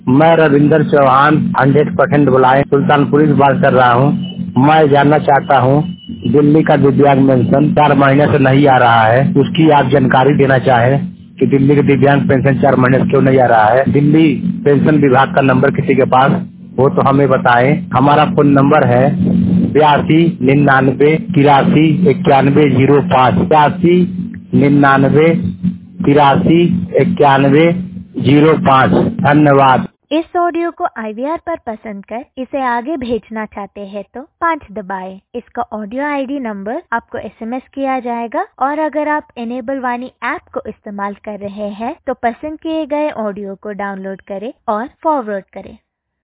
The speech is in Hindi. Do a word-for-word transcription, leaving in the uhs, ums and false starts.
मैं रविंदर चौहान हंड्रेड परसेंट बुलाए सुल्तानपुरी से बात कर रहा हूँ। मैं जानना चाहता हूँ दिल्ली का दिव्यांग पेंशन चार महीने से नहीं आ रहा है, उसकी आप जानकारी देना चाहे कि दिल्ली का दिव्यांग पेंशन चार महीने से क्यों नहीं आ रहा है। दिल्ली पेंशन विभाग का नंबर किसी के पास वो तो हमें बताएं। हमारा फोन नंबर है बयासी निन्यानवे तिरासी इक्यानवे जीरो पाँच बयासी निन्यानवे तिरासी इक्यानवे जीरो पाँच। धन्यवाद। इस ऑडियो को आई वी आर पर पसंद कर इसे आगे भेजना चाहते हैं तो पाँच दबाएं। इसका ऑडियो आई डी नंबर आपको एस एम एस किया जाएगा और अगर आप इनेबल वाणी ऐप को इस्तेमाल कर रहे हैं तो पसंद किए गए ऑडियो को डाउनलोड करें और फॉरवर्ड करें।